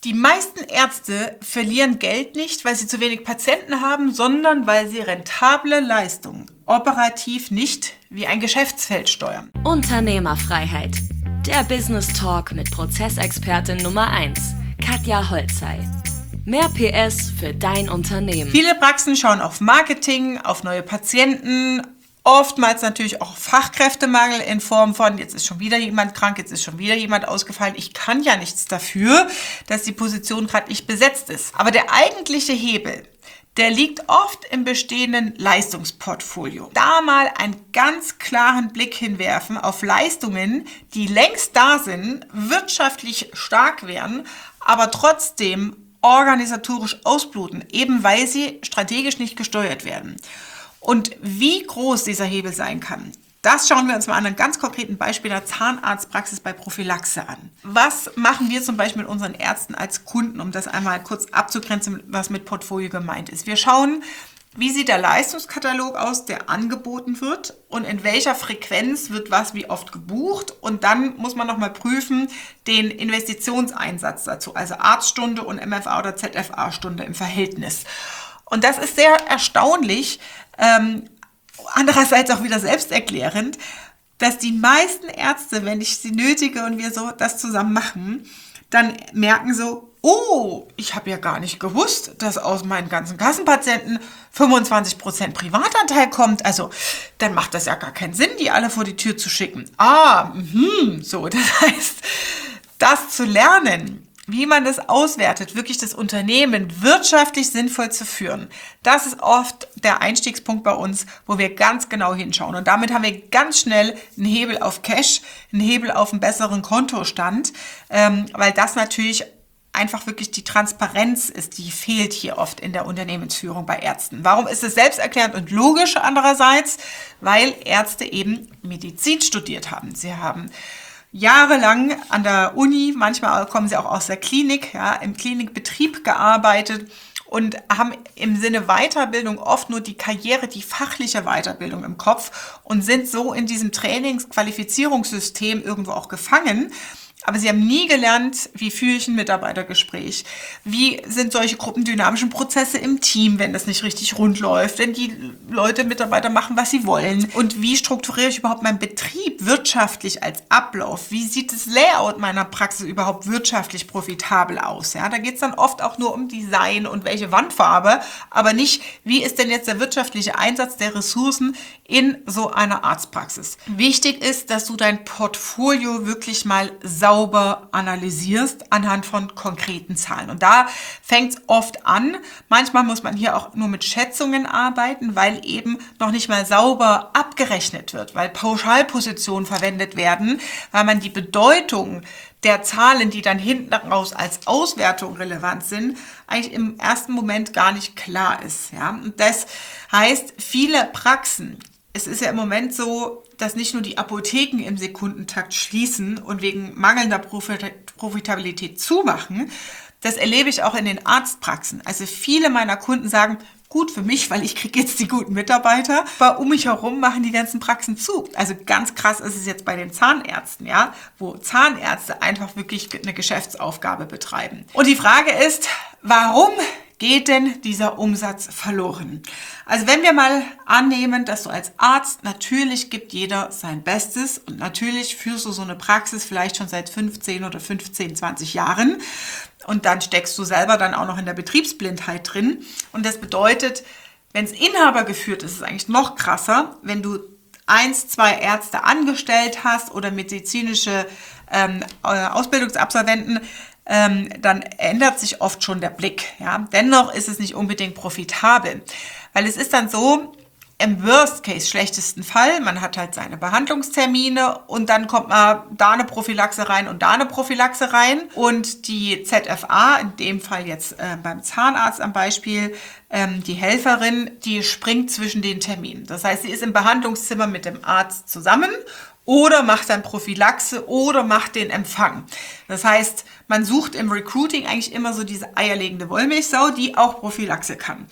Die meisten Ärzte verlieren Geld nicht, weil sie zu wenig Patienten haben, sondern weil sie rentable Leistungen operativ nicht wie ein Geschäftsfeld steuern. Unternehmerfreiheit. Der Business Talk mit Prozessexpertin Nummer 1, Katja Holzei. Mehr PS für dein Unternehmen. Viele Praxen schauen auf Marketing, auf neue Patienten, oftmals natürlich auch Fachkräftemangel in Form von, jetzt ist schon wieder jemand krank, jetzt ist schon wieder jemand ausgefallen. Ich kann ja nichts dafür, dass die Position gerade nicht besetzt ist. Aber der eigentliche Hebel, der liegt oft im bestehenden Leistungsportfolio. Da mal einen ganz klaren Blick hinwerfen auf Leistungen, die längst da sind, wirtschaftlich stark wären, aber trotzdem organisatorisch ausbluten, eben weil sie strategisch nicht gesteuert werden. Und wie groß dieser Hebel sein kann, das schauen wir uns mal an einem ganz konkreten Beispiel der Zahnarztpraxis bei Prophylaxe an. Was machen wir zum Beispiel mit unseren Ärzten als Kunden, um das einmal kurz abzugrenzen, was mit Portfolio gemeint ist? Wir schauen, wie sieht der Leistungskatalog aus, der angeboten wird und in welcher Frequenz wird was wie oft gebucht. Und dann muss man nochmal prüfen den Investitionseinsatz dazu, also Arztstunde und MFA oder ZFA-Stunde im Verhältnis. Und das ist sehr erstaunlich, andererseits auch wieder selbsterklärend, dass die meisten Ärzte, wenn ich sie nötige und wir so das zusammen machen, dann merken so, oh, ich habe ja gar nicht gewusst, dass aus meinen ganzen Kassenpatienten 25% Privatanteil kommt. Also dann macht das ja gar keinen Sinn, die alle vor die Tür zu schicken. So, das heißt, das zu lernen, wie man das auswertet, wirklich das Unternehmen wirtschaftlich sinnvoll zu führen, das ist oft der Einstiegspunkt bei uns, wo wir ganz genau hinschauen. Und damit haben wir ganz schnell einen Hebel auf Cash, einen Hebel auf einen besseren Kontostand, weil das natürlich einfach wirklich die Transparenz ist, die fehlt hier oft in der Unternehmensführung bei Ärzten. Warum ist es selbsterklärend und logisch andererseits? Weil Ärzte eben Medizin studiert haben. Sie haben jahrelang an der Uni, manchmal kommen sie auch aus der Klinik, ja, im Klinikbetrieb gearbeitet und haben im Sinne Weiterbildung oft nur die Karriere, die fachliche Weiterbildung im Kopf und sind so in diesem Trainingsqualifizierungssystem irgendwo auch gefangen. Aber sie haben nie gelernt, wie führe ich ein Mitarbeitergespräch? Wie sind solche gruppendynamischen Prozesse im Team, wenn das nicht richtig rund läuft, wenn die Mitarbeiter machen, was sie wollen? Und wie strukturiere ich überhaupt meinen Betrieb wirtschaftlich als Ablauf? Wie sieht das Layout meiner Praxis überhaupt wirtschaftlich profitabel aus? Ja, da geht es dann oft auch nur um Design und welche Wandfarbe, aber nicht, wie ist denn jetzt der wirtschaftliche Einsatz der Ressourcen in so einer Arztpraxis? Wichtig ist, dass du dein Portfolio wirklich mal sauber analysierst anhand von konkreten Zahlen. Und da fängt es oft an. Manchmal muss man hier auch nur mit Schätzungen arbeiten, weil eben noch nicht mal sauber abgerechnet wird, weil Pauschalpositionen verwendet werden, weil man die Bedeutung der Zahlen, die dann hinten raus als Auswertung relevant sind, eigentlich im ersten Moment gar nicht klar ist. Ja? Und das heißt, viele Praxen, es ist ja im Moment so, dass nicht nur die Apotheken im Sekundentakt schließen und wegen mangelnder Profitabilität zumachen. Das erlebe ich auch in den Arztpraxen. Also viele meiner Kunden sagen, gut für mich, weil ich kriege jetzt die guten Mitarbeiter, aber um mich herum machen die ganzen Praxen zu. Also ganz krass ist es jetzt bei den Zahnärzten, ja, wo Zahnärzte einfach wirklich eine Geschäftsaufgabe betreiben. Und die Frage ist, warum geht denn dieser Umsatz verloren? Also wenn wir mal annehmen, dass du als Arzt, natürlich gibt jeder sein Bestes und natürlich führst du so eine Praxis vielleicht schon seit 15 oder 15, 20 Jahren und dann steckst du selber dann auch noch in der Betriebsblindheit drin und das bedeutet, wenn es Inhaber geführt ist, ist es eigentlich noch krasser, wenn du 1, 2 Ärzte angestellt hast oder medizinische Ausbildungsabsolventen, dann ändert sich oft schon der Blick. Ja? Dennoch ist es nicht unbedingt profitabel, weil es ist dann so, im Worst-Case, schlechtesten Fall, man hat halt seine Behandlungstermine und dann kommt mal da eine Prophylaxe rein und da eine Prophylaxe rein und die ZFA, in dem Fall jetzt beim Zahnarzt am Beispiel, die Helferin, die springt zwischen den Terminen. Das heißt, sie ist im Behandlungszimmer mit dem Arzt zusammen oder macht dann Prophylaxe oder macht den Empfang. Das heißt, man sucht im Recruiting eigentlich immer so diese eierlegende Wollmilchsau, die auch Prophylaxe kann.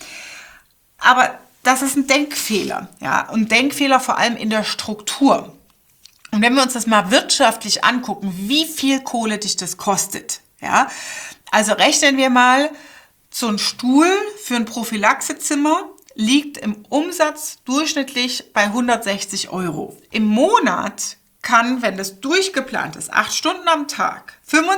Aber das ist ein Denkfehler, ja, und Denkfehler vor allem in der Struktur. Und wenn wir uns das mal wirtschaftlich angucken, wie viel Kohle dich das kostet, ja, Also rechnen wir mal, so ein Stuhl für ein Prophylaxezimmer liegt im Umsatz durchschnittlich bei 160 €. Im Monat kann, wenn das durchgeplant ist, 8 Stunden am Tag,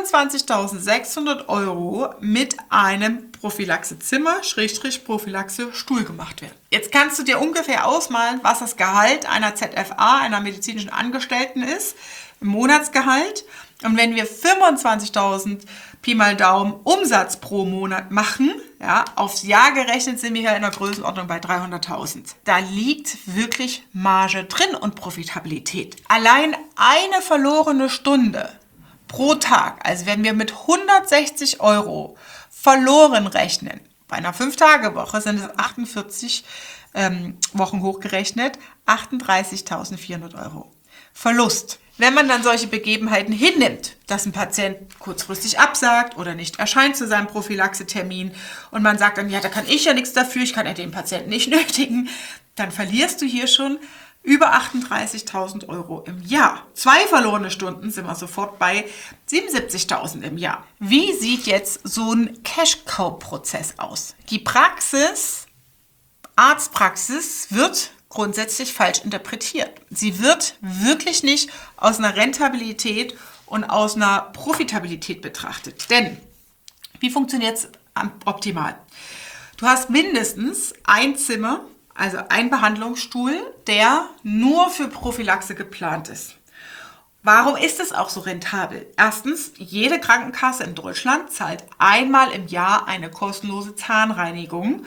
25.600 € mit einem Prophylaxezimmer, Prophylaxe-Stuhl gemacht werden. Jetzt kannst du dir ungefähr ausmalen, was das Gehalt einer ZFA, einer medizinischen Angestellten ist, im Monatsgehalt. Und wenn wir 25.000 Pi mal Daumen Umsatz pro Monat machen, ja, aufs Jahr gerechnet sind wir hier in der Größenordnung bei 300.000. Da liegt wirklich Marge drin und Profitabilität. Allein eine verlorene Stunde pro Tag, also wenn wir mit 160 € verloren rechnen, bei einer 5-Tage-Woche sind es 48 Wochen hochgerechnet, 38.400 € Verlust. Wenn man dann solche Begebenheiten hinnimmt, dass ein Patient kurzfristig absagt oder nicht erscheint zu seinem Prophylaxetermin und man sagt dann, ja, da kann ich ja nichts dafür, ich kann ja den Patienten nicht nötigen, dann verlierst du hier schon über 38.000 € im Jahr. 2 verlorene Stunden sind wir sofort bei 77.000 im Jahr. Wie sieht jetzt so ein Cash-Cow-Prozess aus? Die Praxis, Arztpraxis wird grundsätzlich falsch interpretiert. Sie wird wirklich nicht aus einer Rentabilität und aus einer Profitabilität betrachtet. Denn, wie funktioniert es optimal? Du hast mindestens ein Zimmer, also ein Behandlungsstuhl, der nur für Prophylaxe geplant ist. Warum ist es auch so rentabel? Erstens, jede Krankenkasse in Deutschland zahlt einmal im Jahr eine kostenlose Zahnreinigung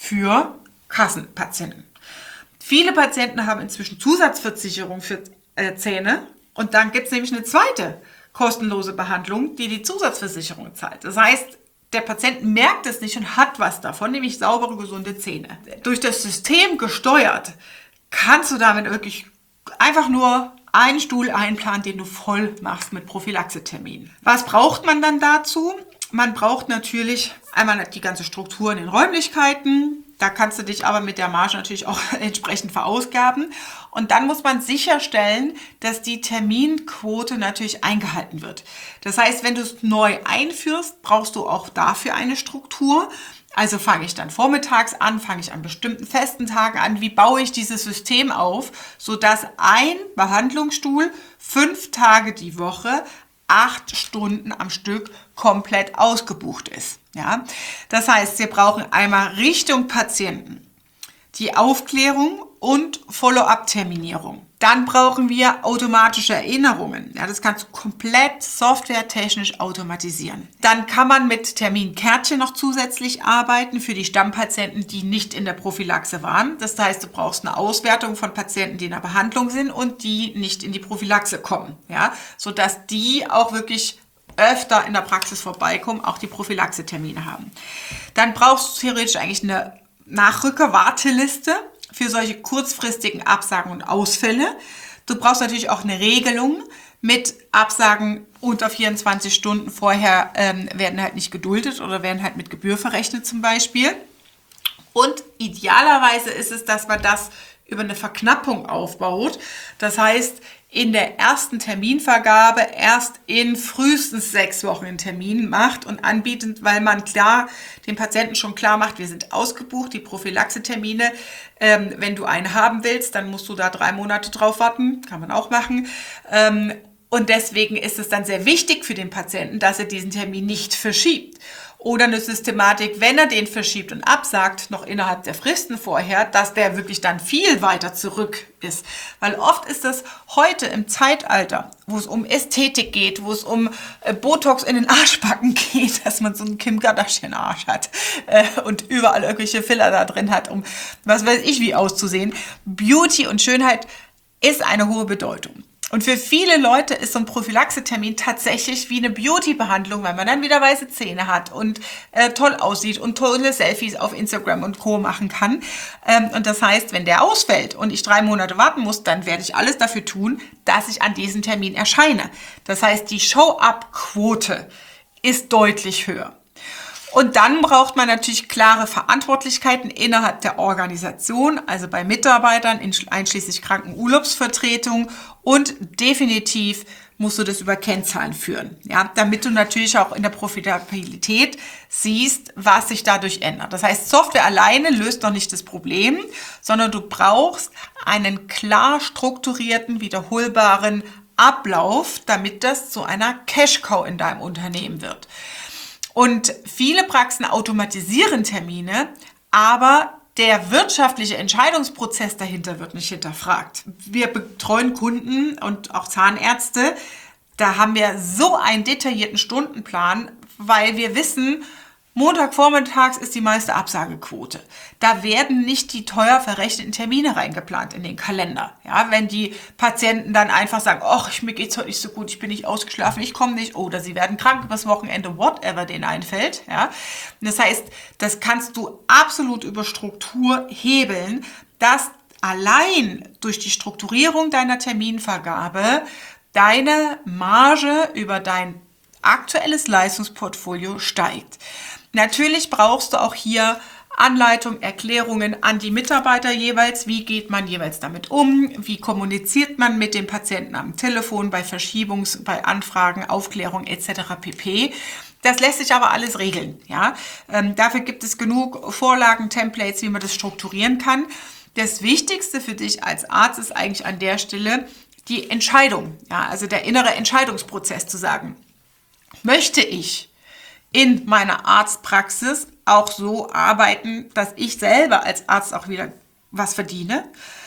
für Kassenpatienten. Viele Patienten haben inzwischen Zusatzversicherung für Zähne und dann gibt es nämlich eine zweite kostenlose Behandlung, die die Zusatzversicherung zahlt. Das heißt, der Patient merkt es nicht und hat was davon, nämlich saubere, gesunde Zähne. Durch das System gesteuert kannst du damit wirklich einfach nur einen Stuhl einplanen, den du voll machst mit Prophylaxeterminen. Was braucht man dann dazu? Man braucht natürlich einmal die ganze Struktur in den Räumlichkeiten. Da kannst du dich aber mit der Marge natürlich auch entsprechend verausgaben. Und dann muss man sicherstellen, dass die Terminquote natürlich eingehalten wird. Das heißt, wenn du es neu einführst, brauchst du auch dafür eine Struktur. Also fange ich dann vormittags an, fange ich an bestimmten festen Tagen an. Wie baue ich dieses System auf, sodass ein Behandlungsstuhl 5 Tage die Woche 8 Stunden am Stück komplett ausgebucht ist. Ja? Das heißt, wir brauchen einmal Richtung Patienten die Aufklärung und Follow-up-Terminierung. Dann brauchen wir automatische Erinnerungen. Ja, das kannst du komplett softwaretechnisch automatisieren. Dann kann man mit Terminkärtchen noch zusätzlich arbeiten für die Stammpatienten, die nicht in der Prophylaxe waren. Das heißt, du brauchst eine Auswertung von Patienten, die in der Behandlung sind und die nicht in die Prophylaxe kommen. Ja, sodass die auch wirklich öfter in der Praxis vorbeikommen, auch die Prophylaxe-Termine haben. Dann brauchst du theoretisch eigentlich eine Nachrücker-Warteliste für solche kurzfristigen Absagen und Ausfälle. Du brauchst natürlich auch eine Regelung mit Absagen unter 24 Stunden vorher werden halt nicht geduldet oder werden halt mit Gebühr verrechnet zum Beispiel. Und idealerweise ist es, dass man das über eine Verknappung aufbaut. Das heißt, in der ersten Terminvergabe erst in frühestens 6 Wochen einen Termin macht und anbietet, weil man dem Patienten schon klar macht, wir sind ausgebucht, die Prophylaxe-Termine. Wenn du einen haben willst, dann musst du da 3 Monate drauf warten, kann man auch machen. Und deswegen ist es dann sehr wichtig für den Patienten, dass er diesen Termin nicht verschiebt. Oder eine Systematik, wenn er den verschiebt und absagt, noch innerhalb der Fristen vorher, dass der wirklich dann viel weiter zurück ist. Weil oft ist es heute im Zeitalter, wo es um Ästhetik geht, wo es um Botox in den Arschbacken geht, dass man so einen Kim Kardashian-Arsch hat und überall irgendwelche Filler da drin hat, um was weiß ich wie auszusehen. Beauty und Schönheit ist eine hohe Bedeutung. Und für viele Leute ist so ein Prophylaxe-Termin tatsächlich wie eine Beauty-Behandlung, weil man dann wieder weiße Zähne hat und toll aussieht und tolle Selfies auf Instagram und Co. machen kann. Und das heißt, wenn der ausfällt und ich 3 Monate warten muss, dann werde ich alles dafür tun, dass ich an diesem Termin erscheine. Das heißt, die Show-up-Quote ist deutlich höher. Und dann braucht man natürlich klare Verantwortlichkeiten innerhalb der Organisation, also bei Mitarbeitern, einschließlich Krankenurlaubsvertretung und definitiv musst du das über Kennzahlen führen, ja, damit du natürlich auch in der Profitabilität siehst, was sich dadurch ändert. Das heißt, Software alleine löst noch nicht das Problem, sondern du brauchst einen klar strukturierten, wiederholbaren Ablauf, damit das zu einer Cash-Cow in deinem Unternehmen wird. Und viele Praxen automatisieren Termine, aber der wirtschaftliche Entscheidungsprozess dahinter wird nicht hinterfragt. Wir betreuen Kunden und auch Zahnärzte. Da haben wir so einen detaillierten Stundenplan, weil wir wissen, Montagvormittags ist die meiste Absagequote. Da werden nicht die teuer verrechneten Termine reingeplant in den Kalender. Ja, wenn die Patienten dann einfach sagen, ach, mir geht's heute nicht so gut, ich bin nicht ausgeschlafen, ich komme nicht, oder sie werden krank übers Wochenende, whatever denen einfällt. Ja, das heißt, das kannst du absolut über Struktur hebeln, dass allein durch die Strukturierung deiner Terminvergabe deine Marge über dein aktuelles Leistungsportfolio steigt. Natürlich brauchst du auch hier Anleitung, Erklärungen an die Mitarbeiter jeweils. Wie geht man jeweils damit um? Wie kommuniziert man mit dem Patienten am Telefon, bei bei Anfragen, Aufklärung etc. pp. Das lässt sich aber alles regeln. Ja? Dafür gibt es genug Vorlagen, Templates, wie man das strukturieren kann. Das Wichtigste für dich als Arzt ist eigentlich an der Stelle die Entscheidung. Ja? Also der innere Entscheidungsprozess zu sagen, möchte ich in meiner Arztpraxis auch so arbeiten, dass ich selber als Arzt auch wieder was verdiene?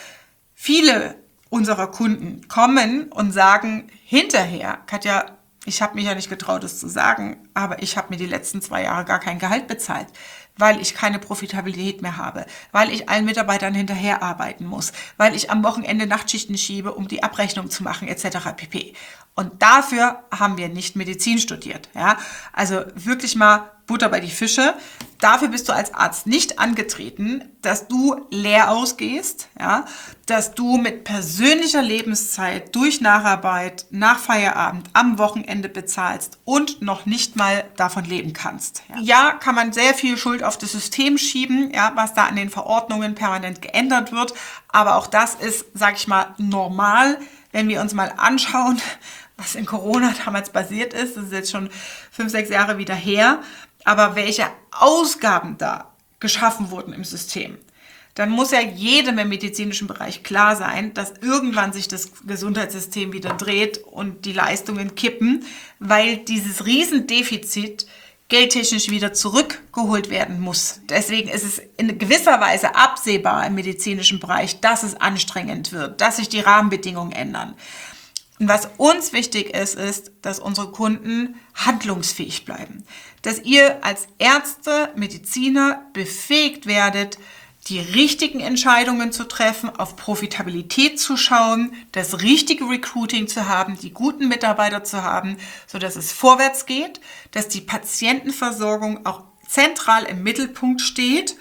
Viele unserer Kunden kommen und sagen hinterher, Katja, ich habe mich ja nicht getraut, das zu sagen, aber ich habe mir die letzten 2 Jahre gar kein Gehalt bezahlt, weil ich keine Profitabilität mehr habe, weil ich allen Mitarbeitern hinterher arbeiten muss, weil ich am Wochenende Nachtschichten schiebe, um die Abrechnung zu machen etc. pp. Und dafür haben wir nicht Medizin studiert. Ja? Also wirklich mal Butter bei die Fische. Dafür bist du als Arzt nicht angetreten, dass du leer ausgehst, ja? Dass du mit persönlicher Lebenszeit durch Nacharbeit, nach Feierabend, am Wochenende bezahlst und noch nicht mal davon leben kannst. Ja, kann man sehr viel Schuld auf das System schieben, ja, was da an den Verordnungen permanent geändert wird. Aber auch das ist, sag ich mal, normal, wenn wir uns mal anschauen, was in Corona damals passiert ist. Das ist jetzt schon 5, 6 Jahre wieder her. Aber welche Ausgaben da geschaffen wurden im System, dann muss ja jedem im medizinischen Bereich klar sein, dass irgendwann sich das Gesundheitssystem wieder dreht und die Leistungen kippen, weil dieses Riesendefizit geldtechnisch wieder zurückgeholt werden muss. Deswegen ist es in gewisser Weise absehbar im medizinischen Bereich, dass es anstrengend wird, dass sich die Rahmenbedingungen ändern. Und was uns wichtig ist, ist, dass unsere Kunden handlungsfähig bleiben. Dass ihr als Ärzte, Mediziner befähigt werdet, die richtigen Entscheidungen zu treffen, auf Profitabilität zu schauen, das richtige Recruiting zu haben, die guten Mitarbeiter zu haben, sodass es vorwärts geht, dass die Patientenversorgung auch zentral im Mittelpunkt steht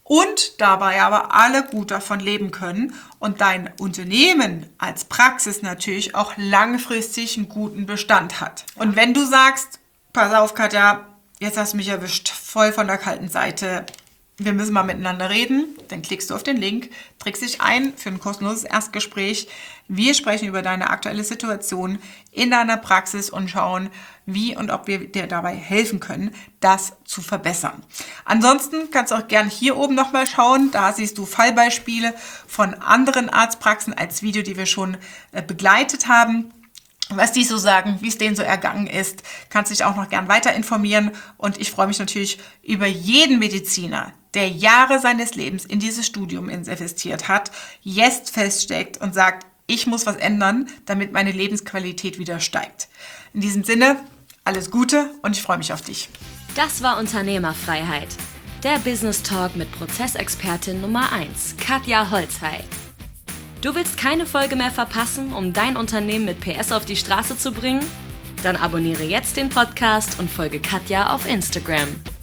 und dabei aber alle gut davon leben können und dein Unternehmen als Praxis natürlich auch langfristig einen guten Bestand hat. Und wenn du sagst, pass auf Katja, jetzt hast du mich erwischt, voll von der kalten Seite, wir müssen mal miteinander reden, dann klickst du auf den Link, trägst dich ein für ein kostenloses Erstgespräch. Wir sprechen über deine aktuelle Situation in deiner Praxis und schauen, wie und ob wir dir dabei helfen können, das zu verbessern. Ansonsten kannst du auch gerne hier oben nochmal schauen, da siehst du Fallbeispiele von anderen Arztpraxen als Video, die wir schon begleitet haben. Was die so sagen, wie es denen so ergangen ist, kannst dich auch noch gern weiter informieren. Und ich freue mich natürlich über jeden Mediziner, der Jahre seines Lebens in dieses Studium investiert hat, jetzt feststeckt und sagt, ich muss was ändern, damit meine Lebensqualität wieder steigt. In diesem Sinne, alles Gute und ich freue mich auf dich. Das war Unternehmerfreiheit. Der Business Talk mit Prozessexpertin Nummer 1, Katja Holzhey. Du willst keine Folge mehr verpassen, um dein Unternehmen mit PS auf die Straße zu bringen? Dann abonniere jetzt den Podcast und folge Katja auf Instagram.